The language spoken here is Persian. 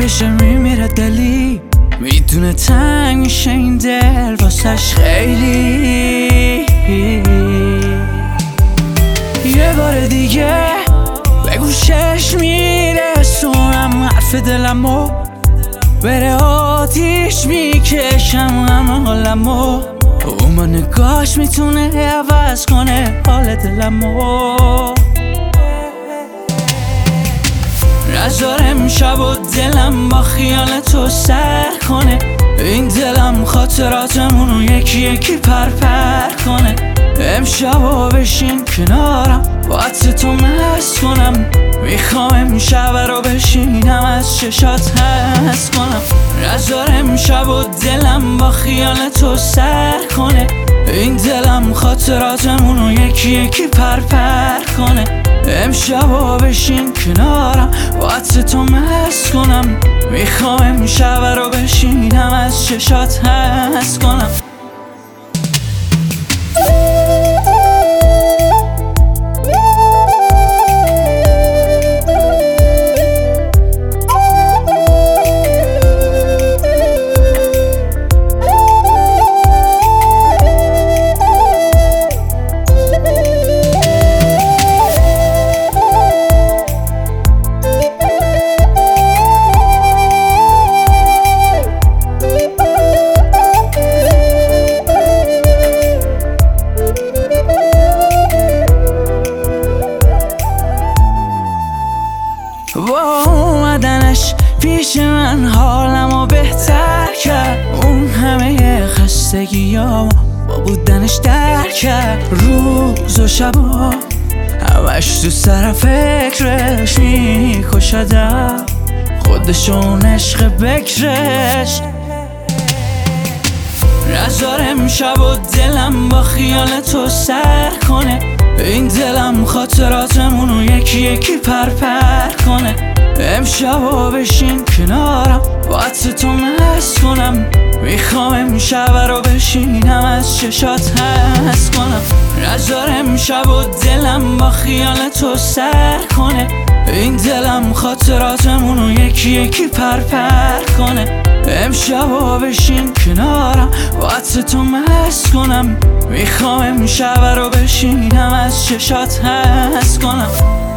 بشه میمیره دلی، میدونه تنگ میشه این دل واسش خیلی. یه بار دیگه به گوشش میرسونم حرف دلمو، بره آتیش میکشم همه حالمو، اون با نگاش میتونه عوض کنه حال دلمو. نذارم شب و دلم با خیال تو سر کنه، این دلم خاطراتمونو یکی یکی پر کنه. امشبا بشین کنارم با عطر تو مست کنم، میخوام امشب رو بشینم از چشات حس کنم. نذارم شب و دلم با خیال تو سر کنه، این دلم خاطراتمونو یکی یکی پر کنه. امشبا بشین کنارم با عطر تو مست کنم، میخوام امشب رو بشینم از چشات حس کنم. با اومدنش پیش من حالمو بهتر کرد، اون همه خستگیامو با بودنش در کرد. روز و شبا همش تو سر فکرش میکشدم، خودشون عشق بکرش. نذارم شب و دلم با خیال تو سر کنه، این دلم خاطراتمونو یکی یکی پر کنه. امشبا بشین کنارم با عطر تو مست کنم، میخوام امشب رو بشینم از چشات حس کنم. نذارم شب و دلم با خیال تو سر کنه، این دلم خاطراتمونو یکی یکی پر کنه. امشبا بشین کنارم با عطر تو مست کنم، میخوام امشب رو بشینم از چشات حس کنم.